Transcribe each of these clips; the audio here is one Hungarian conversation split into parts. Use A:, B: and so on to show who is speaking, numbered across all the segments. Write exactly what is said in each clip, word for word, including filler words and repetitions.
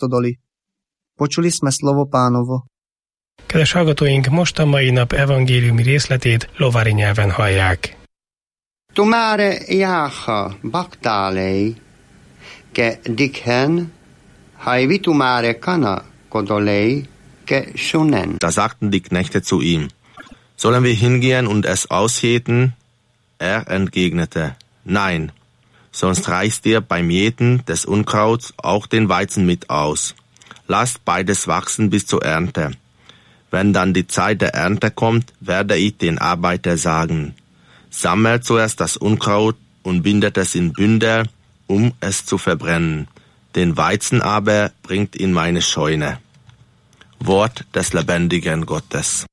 A: apostoli. Počuli sme slovo Pánovo.
B: Kedves hallgatóink, most a mai nap evangéliumi részletét lovári nyelven hallják.
C: Tumare jáha baktálei, ke dikhen, hai vitumare kana kodolei, ke shunen.
D: Da sagten die Knechte zu ihm, sollen wir hingehen und es ausjäten? Er entgegnete, nein, sonst reißt ihr beim Jäten des Unkrauts auch den Weizen mit aus. Lasst beides wachsen bis zur Ernte. Wenn dann die Zeit der Ernte kommt, werde ich den Arbeiter sagen, sammelt zuerst das Unkraut und bindet es in Bündel, um es zu verbrennen. Den Weizen aber bringt in meine Scheune. Wort des lebendigen Gottes.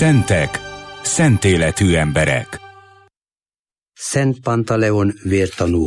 E: Szentek, szent életű emberek.
F: Szent Pantaleon vértanú.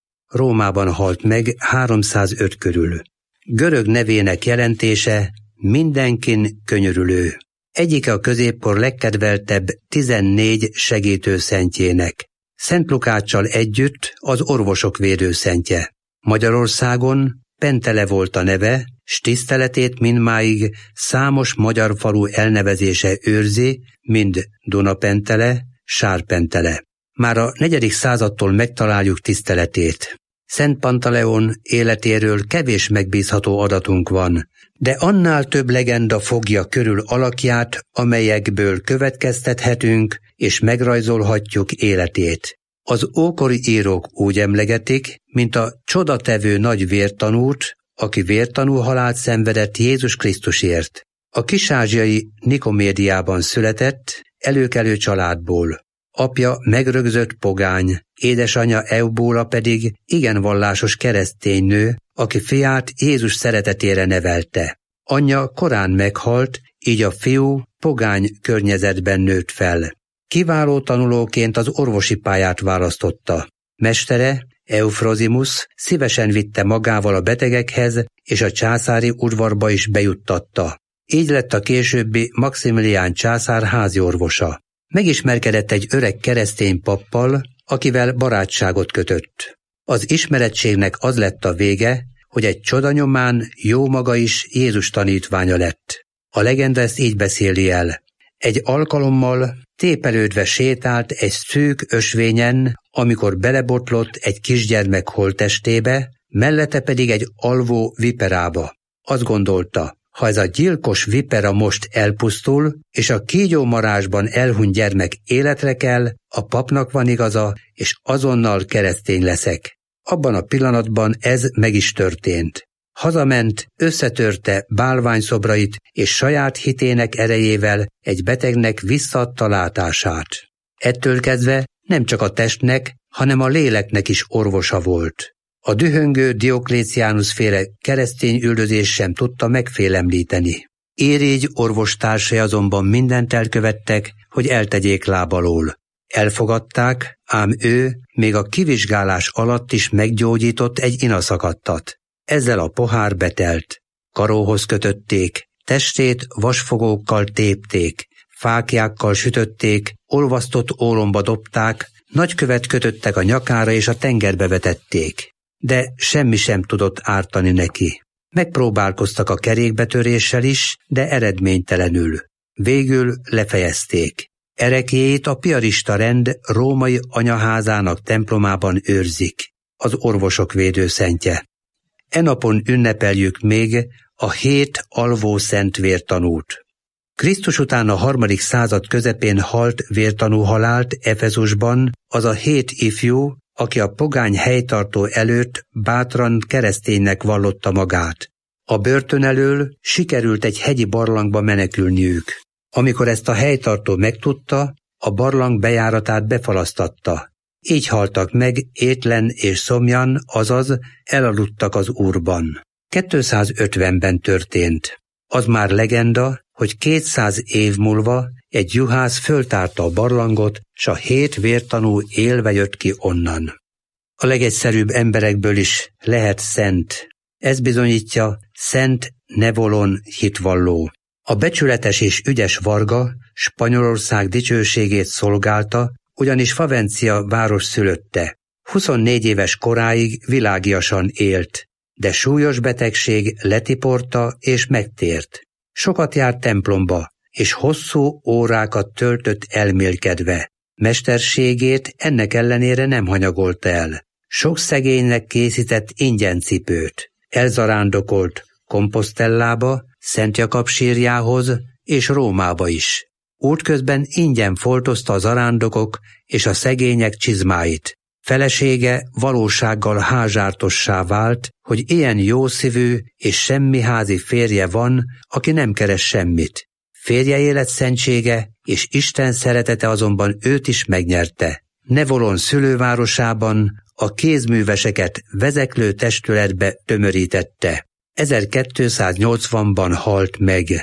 F: Rómában halt meg háromszázöt körül. Görög nevének jelentése mindenkin könyörülő. Egyike a középkor legkedveltebb tizennégy segítőszentjének. Szent Lukáccsal együtt az orvosok védőszentje. Magyarországon Pentele volt a neve, s tiszteletét mindmáig számos magyar falu elnevezése őrzi, mind Dunapentele, Sárpentele. Már a negyedik századtól megtaláljuk tiszteletét. Szent Pantaleon életéről kevés megbízható adatunk van, de annál több legenda fogja körül alakját, amelyekből következtethetünk és megrajzolhatjuk életét. Az ókori írók úgy emlegetik, mint a csodatevő nagy vértanút, aki vértanú halált szenvedett Jézus Krisztusért. A kisázsiai Nikomédiában született, előkelő családból. Apja megrögzött pogány, édesanyja Eubóla pedig igen vallásos keresztény nő, aki fiát Jézus szeretetére nevelte. Anyja korán meghalt, így a fiú pogány környezetben nőtt fel. Kiváló tanulóként az orvosi pályát választotta. Mestere, Eufrozimus szívesen vitte magával a betegekhez, és a császári udvarba is bejuttatta. Így lett a későbbi Maximilián császár háziorvosa. Megismerkedett egy öreg keresztény pappal, akivel barátságot kötött. Az ismerettségnek az lett a vége, hogy egy csoda nyomán jó maga is Jézus tanítványa lett. A legenda ezt így beszéli el. Egy alkalommal tépelődve sétált egy szűk ösvényen, amikor belebotlott egy kisgyermek holttestébe, mellette pedig egy alvó viperába. Azt gondolta, ha ez a gyilkos vipera most elpusztul, és a kígyómarásban elhunyt gyermek életre kell, a papnak van igaza, és azonnal keresztény leszek. Abban a pillanatban ez meg is történt. Hazament, összetörte bálványszobrait, és saját hitének erejével egy betegnek visszaadta látását. Ettől kezdve nem csak a testnek, hanem a léleknek is orvosa volt. A dühöngő Diokléciánus féle keresztény üldözés sem tudta megfélemlíteni. Érigy orvostársai azonban mindent elkövettek, hogy eltegyék lábalól. Elfogadták, ám ő még a kivizsgálás alatt is meggyógyított egy inaszakadtat. Ezzel a pohár betelt. Karóhoz kötötték, testét vasfogókkal tépték, fáklyákkal sütötték, olvasztott ólomba dobták, nagykövet kötöttek a nyakára és a tengerbe vetették. De semmi sem tudott ártani neki. Megpróbálkoztak a kerékbetöréssel is, de eredménytelenül. Végül lefejezték. Ereklyét a piarista rend római anyaházának templomában őrzik, az orvosok védőszentje. E napon ünnepeljük még a hét alvó szent vértanút. Krisztus után a harmadik század közepén halt vértanú halált Efezusban az a hét ifjú, aki a pogány helytartó előtt bátran kereszténynek vallotta magát. A börtön elől sikerült egy hegyi barlangba menekülniük. Amikor ezt a helytartó megtudta, a barlang bejáratát befalasztatta. Így haltak meg étlen és szomjan, azaz elaludtak az Úrban. kétszázötvenben történt. Az már legenda, hogy kétszáz év múlva egy juhász föltárta a barlangot, s a hét vértanú élve jött ki onnan. A legegyszerűbb emberekből is lehet szent. Ez bizonyítja Szent Nevolon hitvalló. A becsületes és ügyes varga Spanyolország dicsőségét szolgálta, ugyanis Favencia város szülötte. huszonnégy éves koráig világiasan élt, de súlyos betegség letiporta és megtért. Sokat járt templomba, és hosszú órákat töltött elmélkedve. Mesterségét ennek ellenére nem hanyagolta el. Sok szegénynek készített ingyencipőt. Elzarándokolt Komposztellába, Szent Jakab sírjához és Rómába is. Útközben ingyen foltozta az zarándokok és a szegények csizmáit. Felesége valósággal házsártossá vált, hogy ilyen jószívű és semmi házi férje van, aki nem keres semmit. Férje életszentsége és Isten szeretete azonban őt is megnyerte. Nevolon szülővárosában a kézműveseket vezeklő testületbe tömörítette. ezerkétszáznyolcvanban halt meg.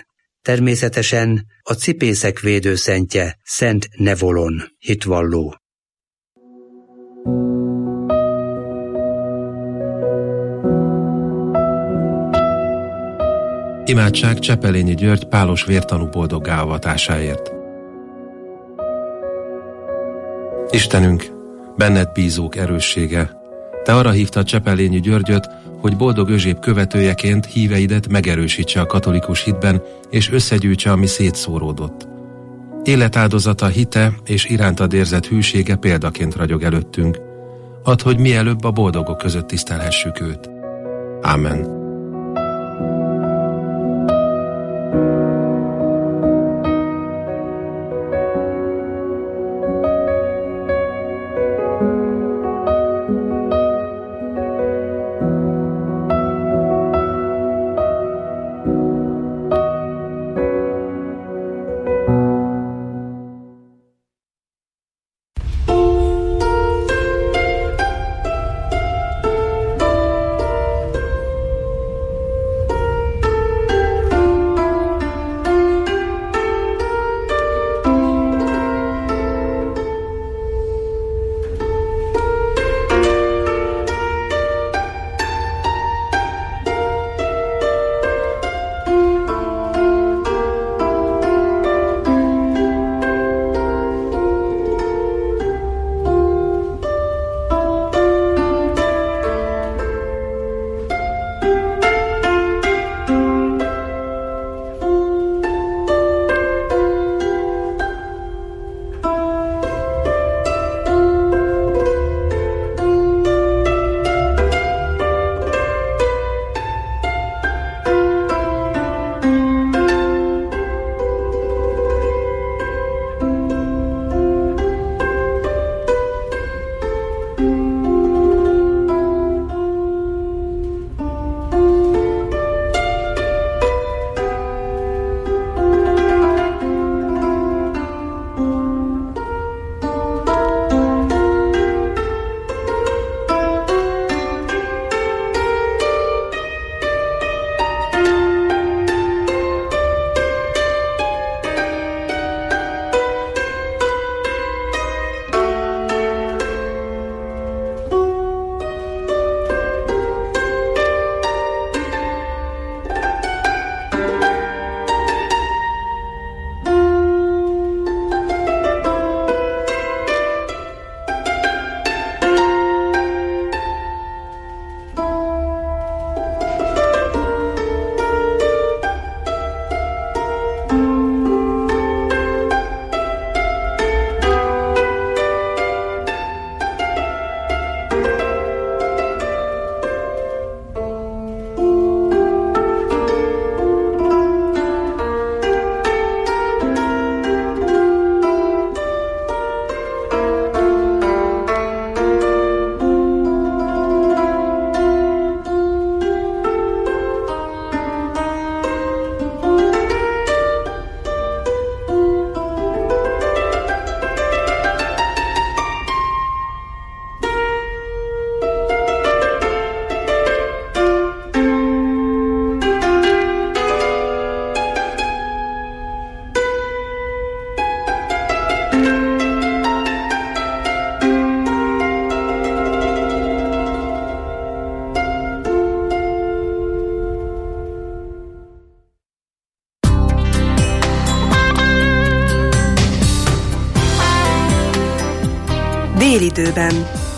F: Természetesen a cipészek védőszentje Szent Nevolon, hitvalló.
G: Imádság Csepelényi György pálos vértanú boldoggá avatásáért. Istenünk, benned bízók erőssége, te arra hívtad Csepelényi Györgyöt, hogy boldog özséb követőjeként híveidet megerősítse a katolikus hitben, és összegyűjtse, ami szétszóródott. Életáldozata, hite és irántad érzett hűsége példaként ragyog előttünk. Add, hogy mielőbb a boldogok között tisztelhessük őt. Ámen.
H: Délidőben.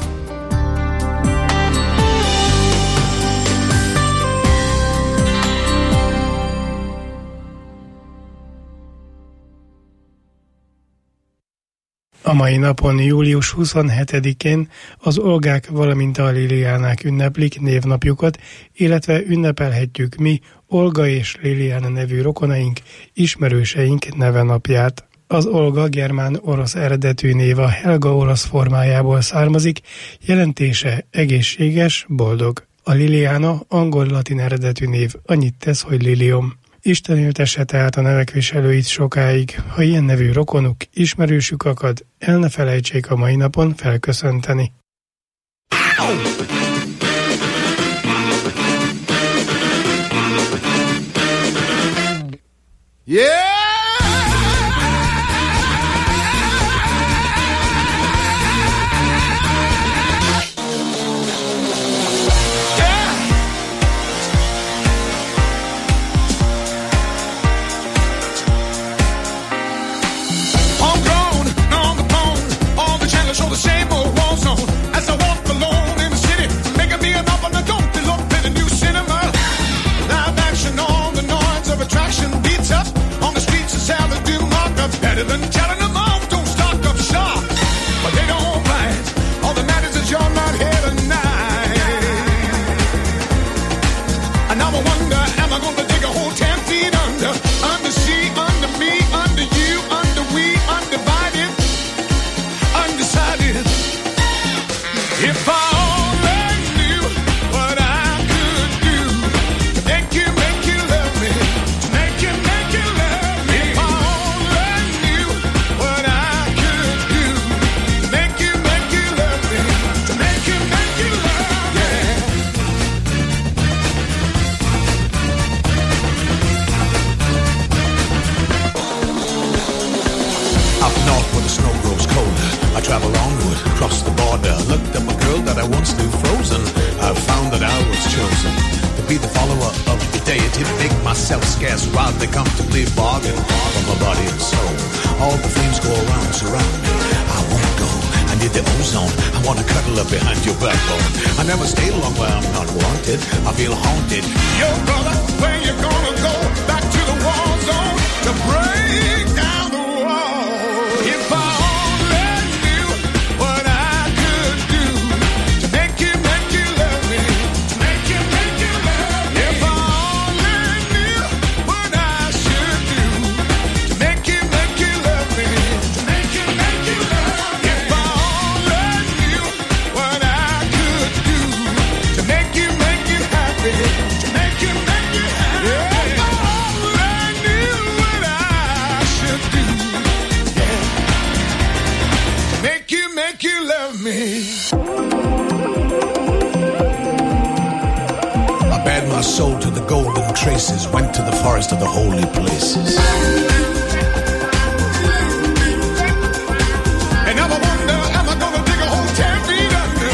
B: A mai napon, július huszonhetedikén az Olgák, valamint a Liliánák ünneplik névnapjukat, illetve ünnepelhetjük mi Olga és Liliana nevű rokonaink, ismerőseink nevenapját. Az Olga germán-orosz eredetű név a Helga orosz formájából származik, jelentése egészséges, boldog. A Liliana angol-latin eredetű név, annyit tesz, hogy lilium. Isten ültesse tehát a nevek viselőit sokáig, ha ilyen nevű rokonuk, ismerősük akad, el ne felejtsék a mai napon felköszönteni.
H: Yeah! Better than telling them off, don't stock up shop. But they don't mind. All that matters is you're not here tonight. And now I wonder, am I gonna dig a hole ten feet under? Under sea, under me, under you, under we, undivided, undecided. If I only knew what I could do to make you, make you love me, to make you, make you love me. If I I travel onward, across the border, looked at my girl that I once knew frozen. I found that I was chosen to be the follower of the deity, to make myself scarce while they comfortably bargain for my body and soul. All the flames go around, surround me. I won't go, I need the ozone. I wanna cuddle up behind your backbone. I never stay long where I'm not wanted. I feel haunted. Yo, brother, where you gonna go? Back to the war zone to break down the wall. If I my soul to the golden traces, went to the forest of the holy places. And now I wonder, am I gonna dig a hole ten feet under?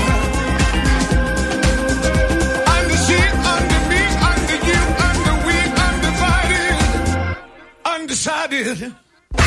H: Under sea, under me, under you, under we, undivided, undecided.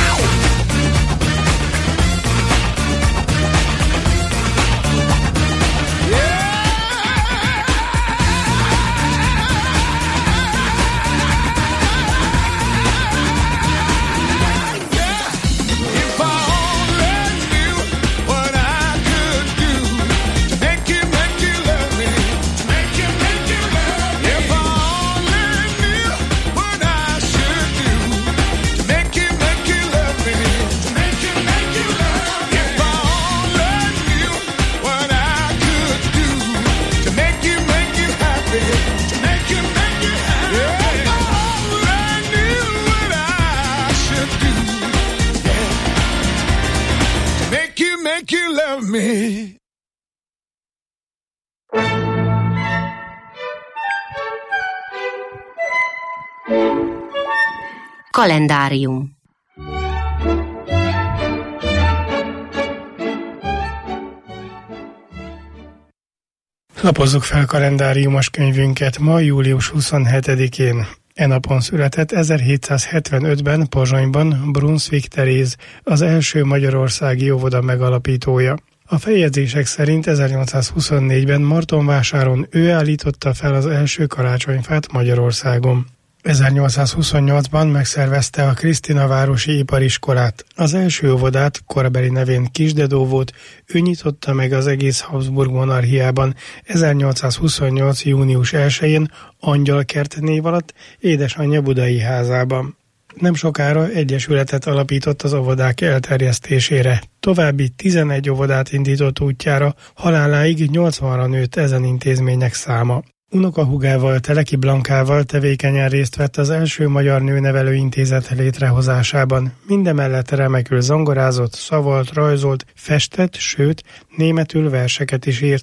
I: Kalendárium.
B: Lapozzuk fel kalendáriumos könyvünket ma július huszonhetedikén. E napon született ezerhétszázhetvenötben Pozsonyban Brunswick Teréz, az első magyarországi óvoda megalapítója. A feljegyzések szerint ezernyolcszázhuszonnégyben Martonvásáron ő állította fel az első karácsonyfát Magyarországon. ezernyolcszázhuszonnyolcban megszervezte a Krisztinavárosi Ipariskolát. Az első óvodát, korabeli nevén Kisdedóvót, ő nyitotta meg az egész Habsburg monarchiában ezernyolcszázhuszonnyolc. június elsején Angyalkert név alatt édesanyja budai házában. Nem sokára egyesületet alapított az óvodák elterjesztésére. További tizenegy óvodát indított útjára, haláláig nyolcvanra nőtt ezen intézmények száma. Unokahúgával, Teleki Blankával tevékenyen részt vett az első magyar nőnevelő intézet létrehozásában. Mindemellett remekül zongorázott, szavalt, rajzolt, festett, sőt, németül verseket is írt.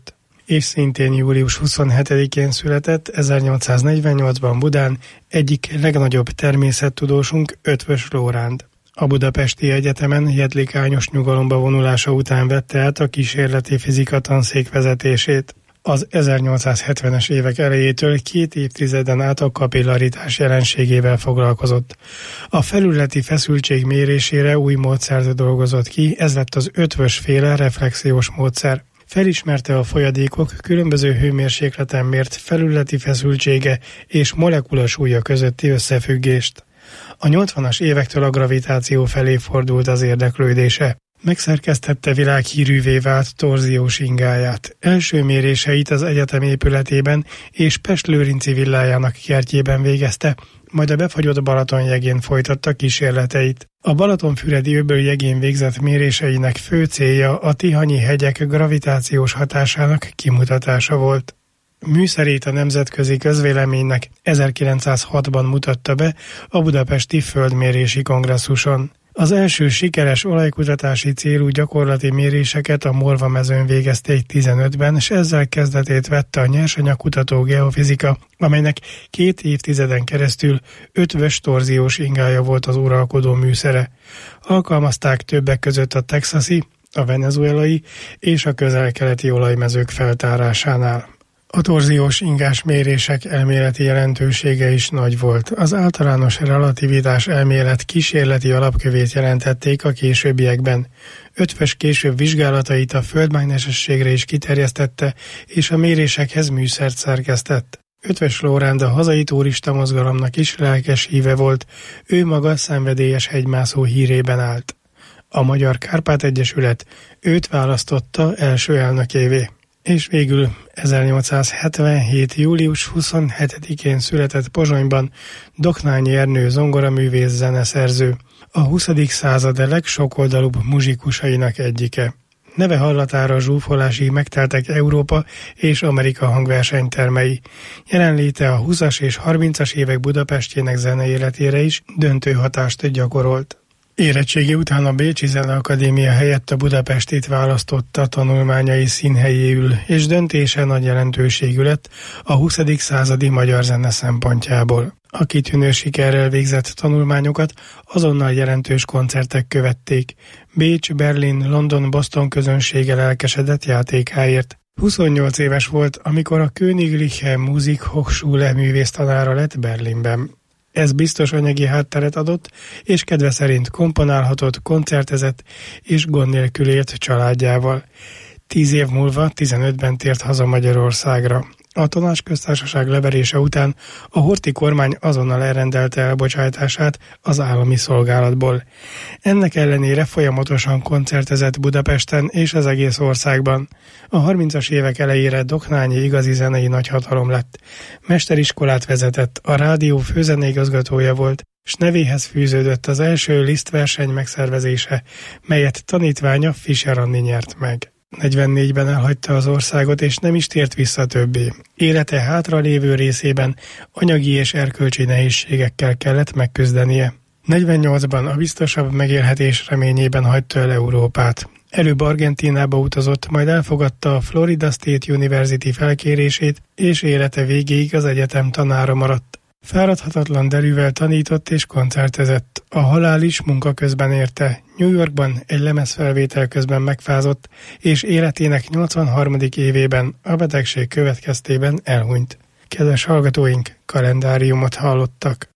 B: és szintén július huszonhetedikén született ezernyolcszáznegyvennyolcban Budán egyik legnagyobb természettudósunk, Eötvös Loránd. A Budapesti Egyetemen jedlikányos nyugalomba vonulása után vette át a kísérleti fizika tanszék vezetését. Az ezernyolcszázhetvenes évek elejétől két évtizeden át a kapillaritás jelenségével foglalkozott. A felületi feszültség mérésére új módszert dolgozott ki, ez lett az Eötvös-féle reflexiós módszer. Felismerte a folyadékok különböző hőmérsékleten mért felületi feszültsége és molekulasúlya közötti összefüggést. A nyolcvanas évektől a gravitáció felé fordult az érdeklődése. Megszerkesztette világhírűvé vált torziós ingáját. Első méréseit az egyetem épületében és Pest-lőrinci villájának kertjében végezte, majd a befagyott Balaton jegén folytatta kísérleteit. A Balatonfüredi öböl jegén végzett méréseinek fő célja a Tihanyi hegyek gravitációs hatásának kimutatása volt. Műszerét a nemzetközi közvéleménynek ezerkilencszázhatban mutatta be a Budapesti Földmérési Kongresszuson. Az első sikeres olajkutatási célú gyakorlati méréseket a Morva mezőn végezték tizenötben, és ezzel kezdetét vette a nyersanyagkutató geofizika, amelynek két évtizeden keresztül ötvös torziós ingája volt az uralkodó műszere. Alkalmazták többek között a texasi, a venezuelai és a közel-keleti olajmezők feltárásánál. A torziós ingás mérések elméleti jelentősége is nagy volt. Az általános relativitás elmélet kísérleti alapkövét jelentették a későbbiekben. Eötvös később vizsgálatait a földmágnesességre is kiterjesztette, és a mérésekhez műszert szerkesztett. Eötvös Loránd a hazai turista mozgalomnak is lelkes híve volt, ő maga szenvedélyes hegymászó hírében állt. A Magyar Kárpát-Egyesület őt választotta első elnökévé. És végül ezernyolcszázhetvenhét. július huszonhetedikén született Pozsonyban Doknányi Ernő zongoraművész zeneszerző, a huszadik század legsokoldalúbb muzsikusainak egyike. Neve hallatára zsúfolásig megteltek Európa és Amerika hangversenytermei. Jelenléte a húszas és harmincas évek Budapestjének zeneéletére is döntő hatást gyakorolt. Érettségi után a Bécsi Zeneakadémia helyett a Budapestit választotta tanulmányai színhelyéül, és döntése nagy jelentőségű lett a huszadik századi magyar zene szempontjából. A kitűnő sikerrel végzett tanulmányokat azonnal jelentős koncertek követték. Bécs, Berlin, London, Boston közönsége lelkesedett játékáért. huszonnyolc éves volt, amikor a Königliche Musikhochschule művésztanára lett Berlinben. Ez biztos anyagi hátteret adott, és kedve szerint komponálhatott, koncertezett és gond nélkül élt családjával. Tíz év múlva, tizenötben tért haza Magyarországra. A Tanácsköztársaság leverése után a Horthy kormány azonnal elrendelte elbocsátását az állami szolgálatból. Ennek ellenére folyamatosan koncertezett Budapesten és az egész országban. A harmincas évek elejére Doknányi igazi zenei nagyhatalom lett. Mesteriskolát vezetett, a rádió főzeneigazgatója volt, s nevéhez fűződött az első Liszt verseny megszervezése, melyet tanítványa Fischer Anni nyert meg. negyvennégyben elhagyta az országot, és nem is tért vissza többé. Élete hátra lévő részében anyagi és erkölcsi nehézségekkel kellett megküzdenie. negyvennyolcban a biztosabb megélhetés reményében hagyta el Európát. Előbb Argentínába utazott, majd elfogadta a Florida State University felkérését, és élete végéig az egyetem tanára maradt. Fáradhatatlan derűvel tanított és koncertezett. A halál is munka közben érte. New Yorkban egy lemezfelvétel közben megfázott, és életének nyolcvanharmadik évében a betegség következtében elhunyt. Kedves hallgatóink, kalendáriumot hallottak.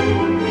J: Thank you.